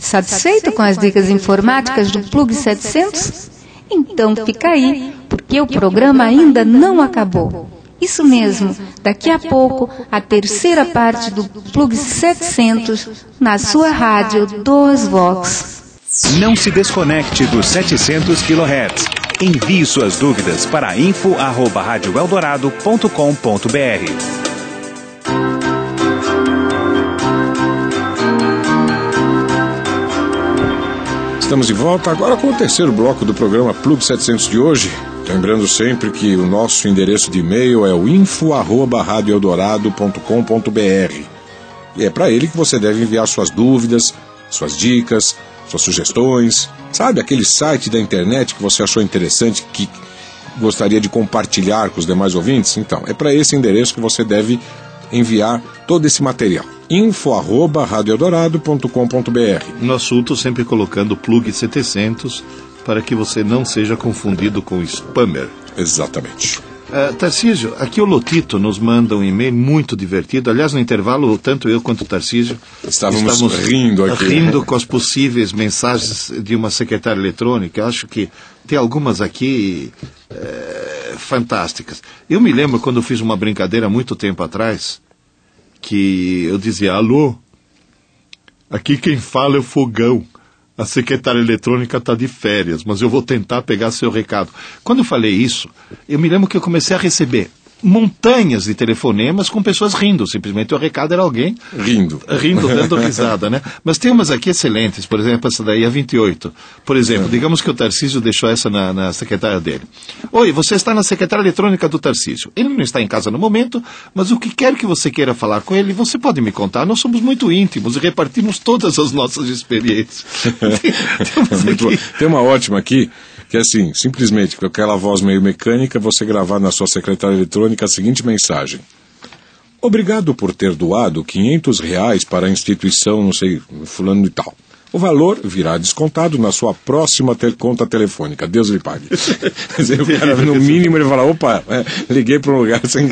Satisfeito com as dicas informáticas do Plug 700? Então fica aí, porque o programa ainda não acabou. Isso mesmo, daqui a pouco, a terceira parte do Plug 700 na sua rádio 2Vox. Não se desconecte dos 700 kHz. Envie suas dúvidas para info@radioeldorado.com.br. Estamos de volta agora com o terceiro bloco do programa Plug 700 de hoje. Lembrando sempre que o nosso endereço de e-mail é o info@radioeldorado.com.br. E é para ele que você deve enviar suas dúvidas, suas dicas, suas sugestões. Sabe aquele site da internet que você achou interessante, que gostaria de compartilhar com os demais ouvintes? Então, é para esse endereço que você deve enviar todo esse material. info@radioeldorado.com.br. No assunto, sempre colocando Plug 700 para que você não seja confundido com spammer. Exatamente. Tarcísio, aqui o Lotito nos manda um e-mail muito divertido. Aliás, no intervalo, tanto eu quanto o Tarcísio estávamos rindo aqui. Rindo com as possíveis mensagens de uma secretária eletrônica. Acho que tem algumas aqui fantásticas. Eu me lembro quando eu fiz uma brincadeira muito tempo atrás, que eu dizia: alô, aqui quem fala é o Fogão. A secretária eletrônica está de férias, mas eu vou tentar pegar seu recado. Quando eu falei isso, eu me lembro que eu comecei a receber montanhas de telefonemas com pessoas rindo. Simplesmente o recado era alguém rindo, dando risada, né? Mas tem umas aqui excelentes. Por exemplo, essa daí é 28. Por exemplo, digamos que o Tarcísio deixou essa na secretária dele. Oi, você está na secretária eletrônica do Tarcísio. Ele não está em casa no momento, mas o que quer que você queira falar com ele, você pode me contar. Nós somos muito íntimos e repartimos todas as nossas experiências. Tem uma ótima aqui, que é assim, simplesmente com aquela voz meio mecânica, você gravar na sua secretária eletrônica a seguinte mensagem: obrigado por ter doado R$500 para a instituição, não sei, fulano e tal. O valor virá descontado na sua próxima conta telefônica. Deus lhe pague. O cara, no mínimo, ele fala: opa, liguei para um lugar sem...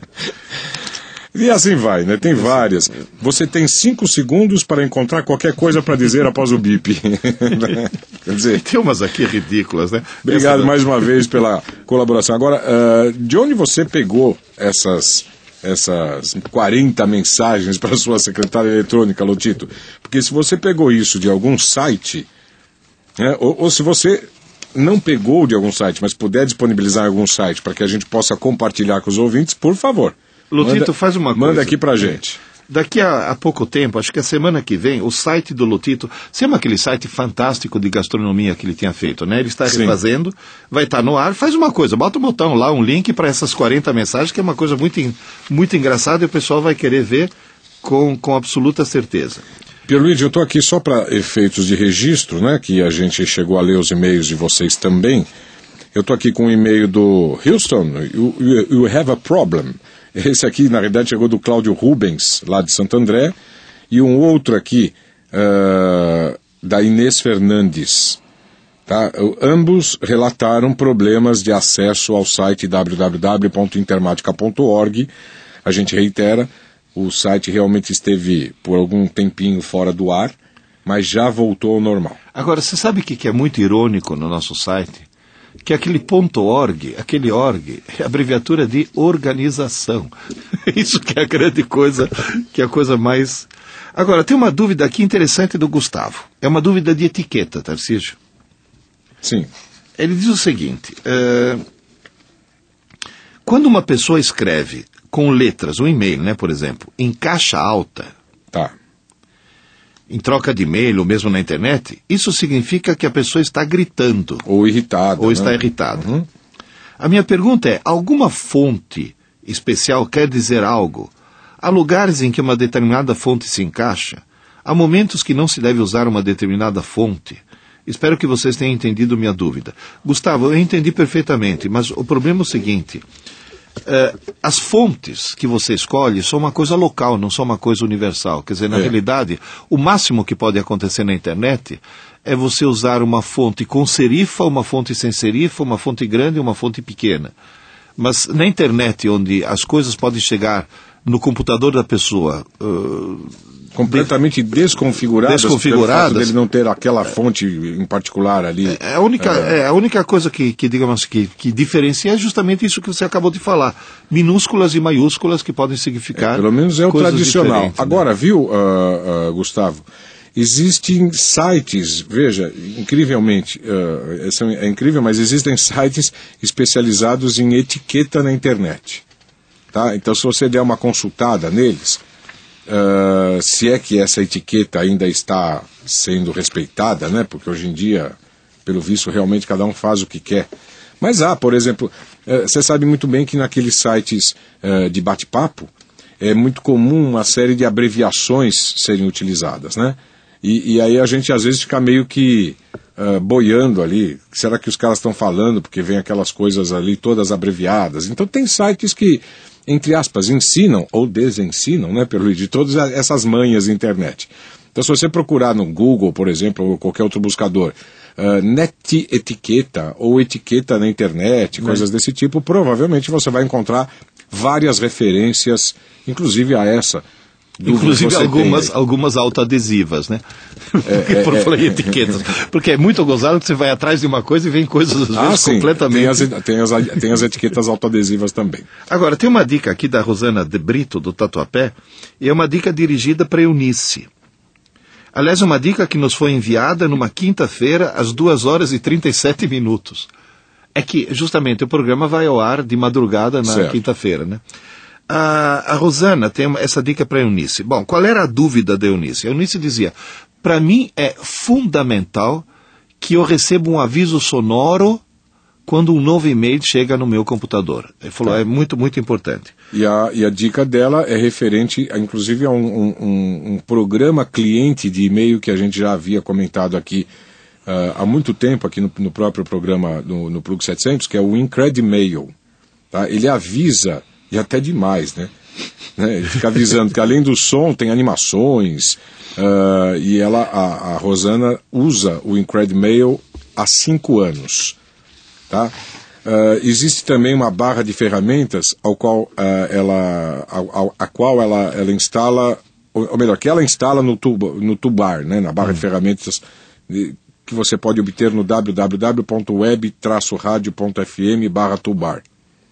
E assim vai, né? Tem várias. Você tem 5 segundos para encontrar qualquer coisa para dizer após o bip. Quer dizer, tem umas aqui ridículas, né? Obrigado mais uma vez pela colaboração. Agora, de onde você pegou essas 40 mensagens para a sua secretária eletrônica, Lotito? Porque se você pegou isso de algum site, né, ou se você não pegou de algum site, mas puder disponibilizar em algum site para que a gente possa compartilhar com os ouvintes, por favor. Lotito, faz uma coisa. Manda aqui pra gente. Daqui a pouco tempo, acho que a semana que vem, o site do Lotito, sempre aquele site fantástico de gastronomia que ele tinha feito, né? Ele está refazendo, vai estar no ar, faz uma coisa, bota um botão lá, um link para essas 40 mensagens, que é uma coisa muito engraçada e o pessoal vai querer ver com absoluta certeza. Pierluigi, eu estou aqui só para efeitos de registro, né? Que a gente chegou a ler os e-mails de vocês também. Eu estou aqui com um e-mail do Houston, you have a problem. Esse aqui, na realidade, chegou do Cláudio Rubens, lá de Santo André, e um outro aqui, da Inês Fernandes. Tá? Ambos relataram problemas de acesso ao site www.intermatica.org. A gente reitera, o site realmente esteve por algum tempinho fora do ar, mas já voltou ao normal. Agora, você sabe o que é muito irônico no nosso site? Que aquele .org, aquele org, é a abreviatura de organização. Isso que é a grande coisa, que é a coisa mais... Agora, tem uma dúvida aqui interessante do Gustavo. É uma dúvida de etiqueta, Tarcísio. Sim. Ele diz o seguinte, quando uma pessoa escreve com letras, um e-mail, né, por exemplo, em caixa alta... Tá. Em troca de e-mail ou mesmo na internet, isso significa que a pessoa está gritando. Ou irritada. Ou está irritada. Uhum. A minha pergunta é, alguma fonte especial quer dizer algo? Há lugares em que uma determinada fonte se encaixa? Há momentos que não se deve usar uma determinada fonte? Espero que vocês tenham entendido minha dúvida. Gustavo, eu entendi perfeitamente, mas o problema é o seguinte... as fontes que você escolhe são uma coisa local, não são uma coisa universal. Quer dizer, na realidade, o máximo que pode acontecer na internet é você usar uma fonte com serifa, uma fonte sem serifa, uma fonte grande e uma fonte pequena. Mas na internet, onde as coisas podem chegar no computador da pessoa completamente desconfiguradas pelo fato dele não ter aquela fonte em particular ali. A única coisa que digamos que diferencia é justamente isso que você acabou de falar. Minúsculas e maiúsculas que podem significar pelo menos é o tradicional. Né? Agora, viu, Gustavo? Existem sites, veja, incrivelmente, é incrível, mas existem sites especializados em etiqueta na internet. Tá? Então, se você der uma consultada neles, se é que essa etiqueta ainda está sendo respeitada, né? Porque hoje em dia, pelo visto, realmente cada um faz o que quer. Mas por exemplo, você sabe muito bem que naqueles sites de bate-papo é muito comum uma série de abreviações serem utilizadas, né? E aí a gente às vezes fica meio que boiando ali, será que os caras estão falando, porque vem aquelas coisas ali todas abreviadas. Então tem sites que, entre aspas, ensinam ou desensinam, né, Pierluigi, de todas essas manhas de internet. Então se você procurar no Google, por exemplo, ou qualquer outro buscador, net etiqueta ou etiqueta na internet, coisas desse tipo, provavelmente você vai encontrar várias referências, inclusive a essa. Inclusive algumas autoadesivas, né? Por falar em etiquetas. Porque é muito gozado que você vai atrás de uma coisa e vem coisas às vezes sim, completamente... Tem as etiquetas autoadesivas também. Agora, tem uma dica aqui da Rosana de Brito, do Tatuapé, e é uma dica dirigida para Eunice. Aliás, é uma dica que nos foi enviada numa quinta-feira, às 2h37. É que, justamente, o programa vai ao ar de madrugada na quinta-feira, né? A Rosana tem essa dica para a Eunice. Bom, qual era a dúvida da Eunice? A Eunice dizia, para mim é fundamental que eu receba um aviso sonoro quando um novo e-mail chega no meu computador. Ele falou, é muito, muito importante. E a dica dela é referente, inclusive, a um programa cliente de e-mail que a gente já havia comentado aqui há muito tempo, aqui no próprio programa, no Plug 700, que é o IncrediMail. Tá? Ele avisa... E até demais, né? Ele fica avisando que além do som tem animações, e a Rosana usa o IncrediMail há 5 anos. Tá? Existe também uma barra de ferramentas a qual ela instala, ou melhor, que ela instala no toolbar, né? Na barra de ferramentas que você pode obter no www.web-radio.fm/toolbar.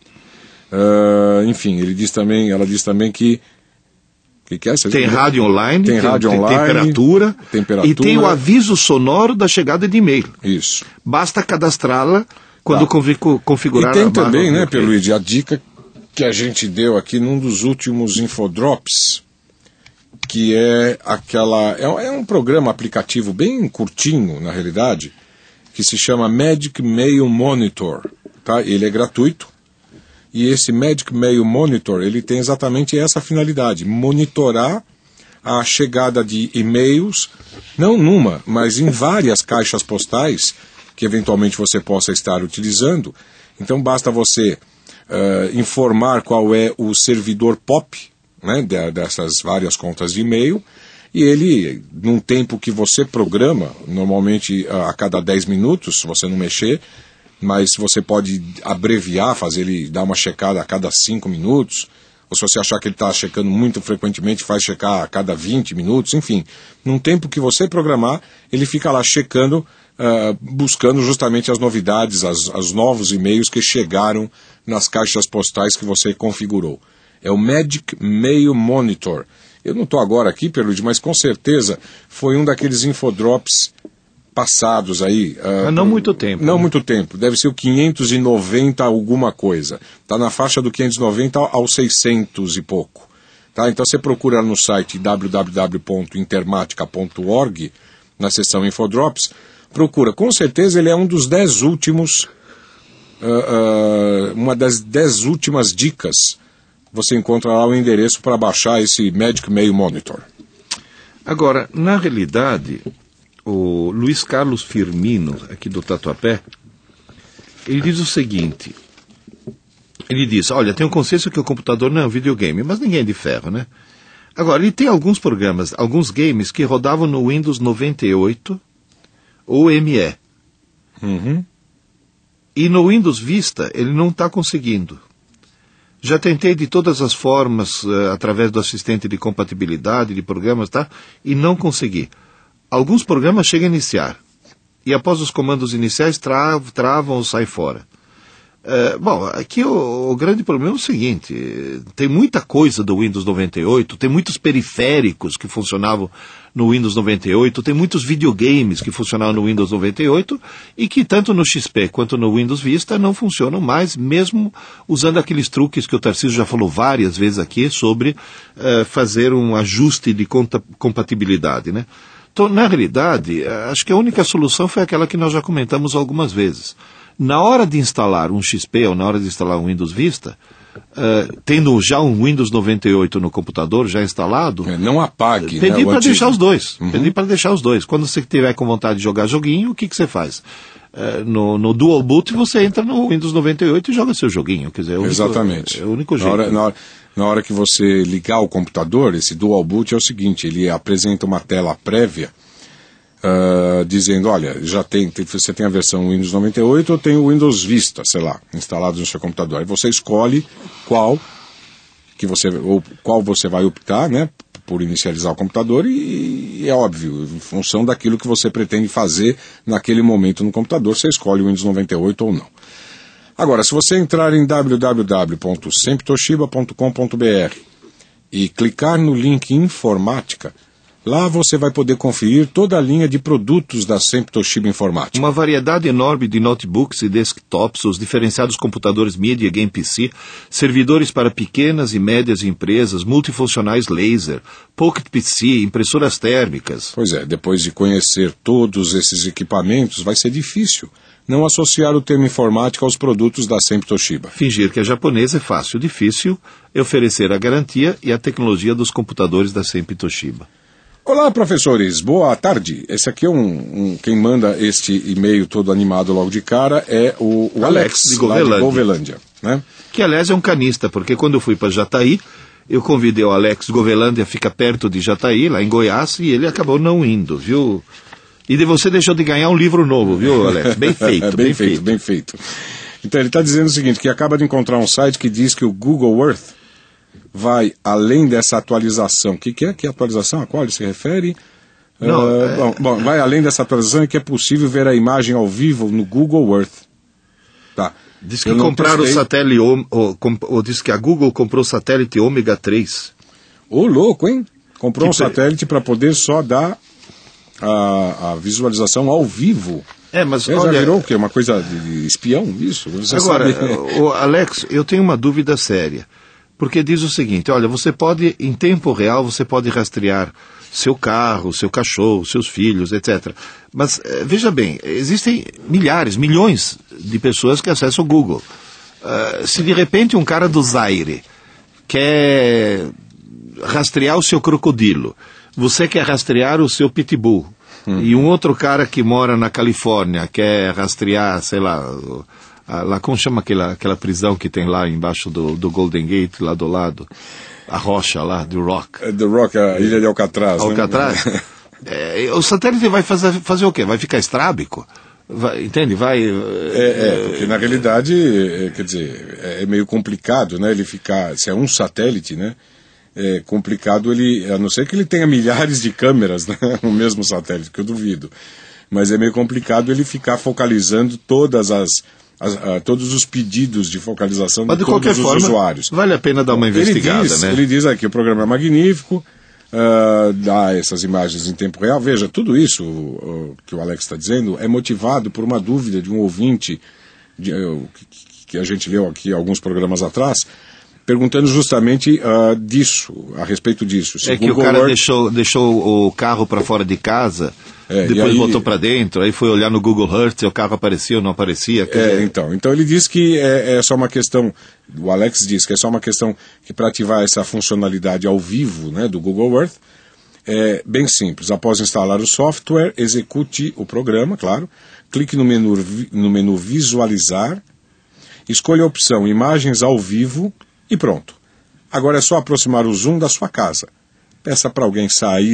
Enfim, ela diz também que é essa? Tem rádio online, tem rádio online, temperatura, e tem o aviso sonoro da chegada de e-mail. Isso. Basta cadastrá-la quando configurar a barra. E tem também, né, Pierluigi, a dica que a gente deu aqui num dos últimos infodrops, que é é um programa aplicativo bem curtinho, na realidade, que se chama Magic Mail Monitor. Tá? Ele é gratuito. E esse Magic Mail Monitor, ele tem exatamente essa finalidade, monitorar a chegada de e-mails, não numa, mas em várias caixas postais que eventualmente você possa estar utilizando. Então basta você informar qual é o servidor POP, né, dessas várias contas de e-mail, e ele, num tempo que você programa, normalmente a cada 10 minutos, se você não mexer, mas você pode abreviar, fazer ele dar uma checada a cada 5 minutos, ou se você achar que ele está checando muito frequentemente, faz checar a cada 20 minutos, enfim. Num tempo que você programar, ele fica lá checando, buscando justamente as novidades, os novos e-mails que chegaram nas caixas postais que você configurou. É o Magic Mail Monitor. Eu não estou agora aqui, Pierluigi, mas com certeza foi um daqueles infodrops passados aí. Não muito tempo. Não muito tempo. Deve ser o 590 alguma coisa. Está na faixa do 590 ao 600 e pouco. Tá? Então você procura no site www.intermatica.org, na seção Infodrops, procura. Com certeza ele é um dos 10 últimos, uma das 10 últimas dicas. Você encontra lá o endereço para baixar esse Magic Mail Monitor. Agora, na realidade, o Luiz Carlos Firmino, aqui do Tatuapé, ele diz o seguinte, ele diz, olha, tem um consenso que o computador não é um videogame, mas ninguém é de ferro, né? Agora, ele tem alguns programas, alguns games que rodavam no Windows 98 ou ME. Uhum. E no Windows Vista ele não está conseguindo. Já tentei de todas as formas, através do assistente de compatibilidade, de programas, tá? E não consegui. Alguns programas chegam a iniciar. E após os comandos iniciais, travam ou saem fora. Bom, aqui o grande problema é o seguinte, tem muita coisa do Windows 98, tem muitos periféricos que funcionavam no Windows 98, tem muitos videogames que funcionavam no Windows 98 e que tanto no XP quanto no Windows Vista não funcionam mais, mesmo usando aqueles truques que o Tarcísio já falou várias vezes aqui sobre fazer um ajuste de compatibilidade, né? Então, na realidade, acho que a única solução foi aquela que nós já comentamos algumas vezes. Na hora de instalar um XP ou na hora de instalar um Windows Vista, tendo já um Windows 98 no computador já instalado... não apague, pedir para deixar os dois. Uhum. Pedir para deixar os dois. Quando você tiver com vontade de jogar joguinho, o que você faz? No Dual Boot você entra no Windows 98 e joga seu joguinho. Quer dizer, exatamente. É o único jeito. Na hora que você ligar o computador, esse Dual Boot é o seguinte, ele apresenta uma tela prévia dizendo, olha, você tem a versão Windows 98 ou tem o Windows Vista, sei lá, instalado no seu computador. Aí você escolhe qual você vai optar, né, por inicializar o computador e é óbvio, em função daquilo que você pretende fazer naquele momento no computador, você escolhe o Windows 98 ou não. Agora, se você entrar em www.semptoshiba.com.br e clicar no link Informática, lá você vai poder conferir toda a linha de produtos da Sempre Toshiba Informática. Uma variedade enorme de notebooks e desktops, os diferenciados computadores Media Game PC, servidores para pequenas e médias empresas, multifuncionais laser, Pocket PC, impressoras térmicas. Pois é, depois de conhecer todos esses equipamentos, vai ser difícil não associar o termo informática aos produtos da Sempre Toshiba. Fingir que é japonês é fácil, difícil é oferecer a garantia e a tecnologia dos computadores da Sempre Toshiba. Olá, professores, boa tarde. Esse aqui é quem manda este e-mail todo animado logo de cara é o Alex de Govelândia, né? Que, aliás, é um canista, porque quando eu fui para Jataí, eu convidei o Alex Govelândia, fica perto de Jataí, lá em Goiás, e ele acabou não indo, viu? E você deixou de ganhar um livro novo, viu, Alex? Bem feito, bem feito. Então, ele está dizendo o seguinte, que acaba de encontrar um site que diz que o Google Earth vai além dessa atualização. O que é? Que atualização? A qual ele se refere? Vai além dessa atualização e que é possível ver a imagem ao vivo no Google Earth. Tá. Diz que compraram o satélite, ou diz que a Google comprou o satélite Ômega 3. Ô, louco, hein? Comprou um satélite para poder só dar a visualização ao vivo. Mas já virou o quê? Uma coisa de espião, isso? Você agora, sabe... Alex, eu tenho uma dúvida séria. Porque diz o seguinte, olha, você pode, em tempo real, você pode rastrear seu carro, seu cachorro, seus filhos, etc. Mas, veja bem, existem milhões de pessoas que acessam o Google. Se de repente um cara do Zaire quer rastrear o seu crocodilo, você quer rastrear o seu pitbull, e um outro cara que mora na Califórnia quer rastrear, sei lá... lá, como chama aquela prisão que tem lá embaixo do Golden Gate, lá do lado? A rocha lá, do Rock. The Rock, a ilha de Alcatraz. Alcatraz. Né? O satélite vai fazer o quê? Vai ficar estrábico? Entende? Porque na realidade, quer dizer, é meio complicado, né? Ele ficar, se é um satélite, né? É complicado ele, a não ser que ele tenha milhares de câmeras, né? O mesmo satélite, que eu duvido. Mas é meio complicado ele ficar focalizando todos os pedidos de focalização de todos os usuários. Vale a pena dar uma investigada, né? Ele diz aqui, o programa é magnífico, dá essas imagens em tempo real. Veja, tudo isso que o Alex está dizendo é motivado por uma dúvida de um ouvinte que a gente leu aqui alguns programas atrás, perguntando justamente a respeito disso. Se que Google o cara deixou o carro para fora de casa... depois voltou para dentro, aí foi olhar no Google Earth, o carro aparecia ou não aparecia. Então ele diz que é só uma questão, o Alex diz que é só uma questão que para ativar essa funcionalidade ao vivo, né, do Google Earth, é bem simples. Após instalar o software, execute o programa, claro, clique no menu visualizar, escolha a opção imagens ao vivo e pronto. Agora é só aproximar o zoom da sua casa. Peça para alguém sair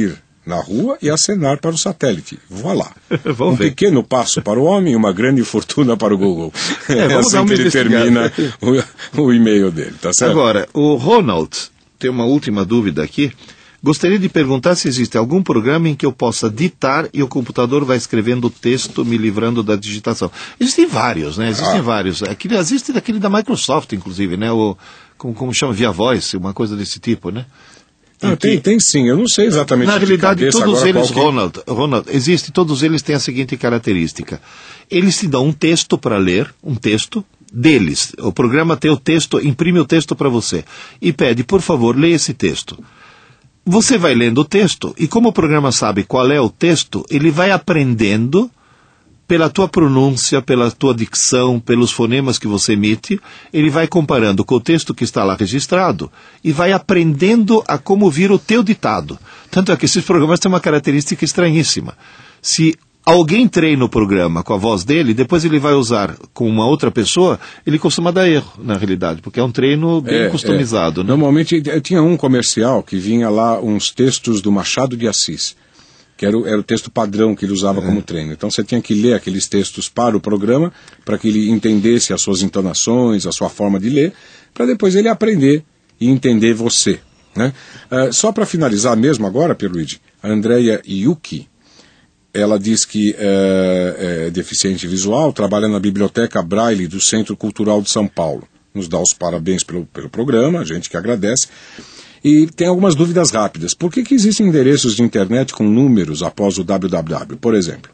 na rua e acenar para o satélite. Voilà. Vamos ver. Pequeno passo para o homem e uma grande fortuna para o Google. Vamos dar uma que ele termina o e-mail dele, tá certo? Agora, o Ronald tem uma última dúvida aqui. Gostaria de perguntar se existe algum programa em que eu possa ditar e o computador vai escrevendo o texto, me livrando da digitação. Existem vários, né? Existem vários. Existe daquele da Microsoft, inclusive, né? Como chama? Via Voice, uma coisa desse tipo, né? Tem sim, eu não sei exatamente. Na realidade, todos eles, Ronald, todos eles têm a seguinte característica. Eles te dão um texto para ler, um texto deles. O programa tem o texto, imprime o texto para você e pede, por favor, leia esse texto. Você vai lendo o texto e como o programa sabe qual é o texto, ele vai aprendendo pela tua pronúncia, pela tua dicção, pelos fonemas que você emite, ele vai comparando com o texto que está lá registrado e vai aprendendo a como vir o teu ditado. Tanto é que esses programas têm uma característica estranhíssima. Se alguém treina o programa com a voz dele, depois ele vai usar com uma outra pessoa, ele costuma dar erro, na realidade, porque é um treino bem customizado. Né? Normalmente, tinha um comercial que vinha lá uns textos do Machado de Assis, que era o texto padrão que ele usava como treino. Então você tinha que ler aqueles textos para o programa, para que ele entendesse as suas entonações, a sua forma de ler, para depois ele aprender e entender você. Né? Só para finalizar mesmo agora, Pierluigi, a Andrea Yuki, ela diz que é deficiente visual, trabalha na Biblioteca Braille do Centro Cultural de São Paulo. Nos dá os parabéns pelo programa, a gente que agradece. E tem algumas dúvidas rápidas. Por que existem endereços de internet com números após o www? Por exemplo,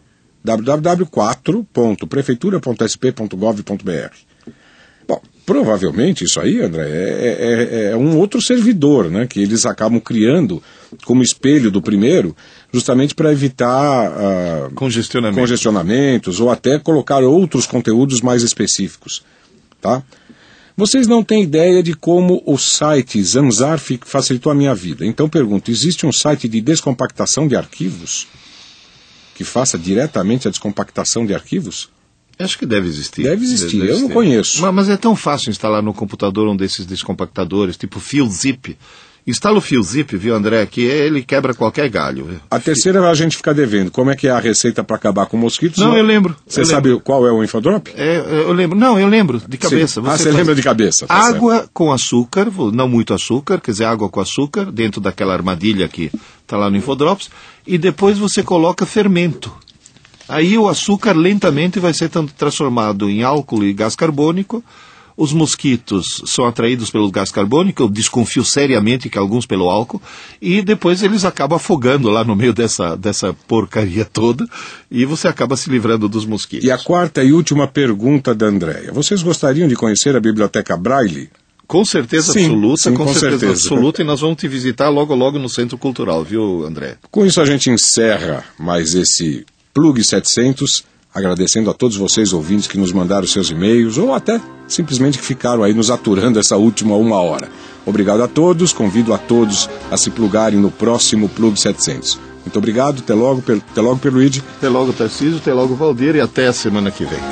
www.prefeitura.sp.gov.br. Bom, provavelmente isso aí, André, é um outro servidor, né, que eles acabam criando como espelho do primeiro, justamente para evitar congestionamentos ou até colocar outros conteúdos mais específicos. Tá? Vocês não têm ideia de como o site Zanzar facilitou a minha vida. Então pergunto, existe um site de descompactação de arquivos que faça diretamente a descompactação de arquivos? Acho que deve existir. Deve existir, eu não conheço. Mas é tão fácil instalar no computador um desses descompactadores, tipo FeelZip. Instala o FeelZip, viu, André, que ele quebra qualquer galho. A terceira a gente fica devendo. Como é que é a receita para acabar com mosquitos? Não, eu lembro. Você sabe qual é o Infodrop? Eu lembro. Não, eu lembro, de cabeça. Você lembra de cabeça. Tá água certo. Com açúcar, não muito açúcar, quer dizer, água com açúcar, dentro daquela armadilha que está lá no Infodrops, e depois você coloca fermento. Aí o açúcar lentamente vai ser transformado em álcool e gás carbônico. Os mosquitos são atraídos pelo gás carbônico, eu desconfio seriamente que alguns pelo álcool, e depois eles acabam afogando lá no meio dessa porcaria toda, e você acaba se livrando dos mosquitos. E a quarta e última pergunta da Andréia. Vocês gostariam de conhecer a Biblioteca Braille? Com certeza absoluta, sim, com certeza absoluta, e nós vamos te visitar logo no Centro Cultural, viu, André? Com isso a gente encerra mais esse Plug 700, agradecendo a todos vocês ouvintes que nos mandaram seus e-mails ou até simplesmente que ficaram aí nos aturando essa última 1 hora. Obrigado a todos, convido a todos a se plugarem no próximo Plug 700. Muito obrigado, até logo Pierluigi. Até logo, Tarcísio, até logo, Valdir, e até a semana que vem.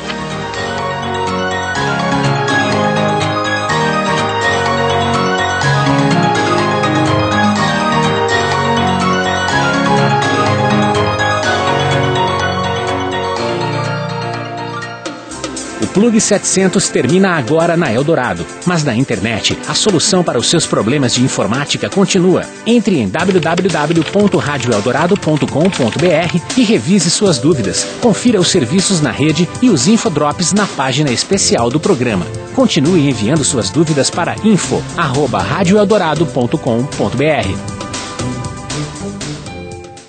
O Plug 700 termina agora na Eldorado, mas na internet a solução para os seus problemas de informática continua. Entre em www.radioeldorado.com.br e revise suas dúvidas. Confira os serviços na rede e os infodrops na página especial do programa. Continue enviando suas dúvidas para info@radioeldorado.com.br.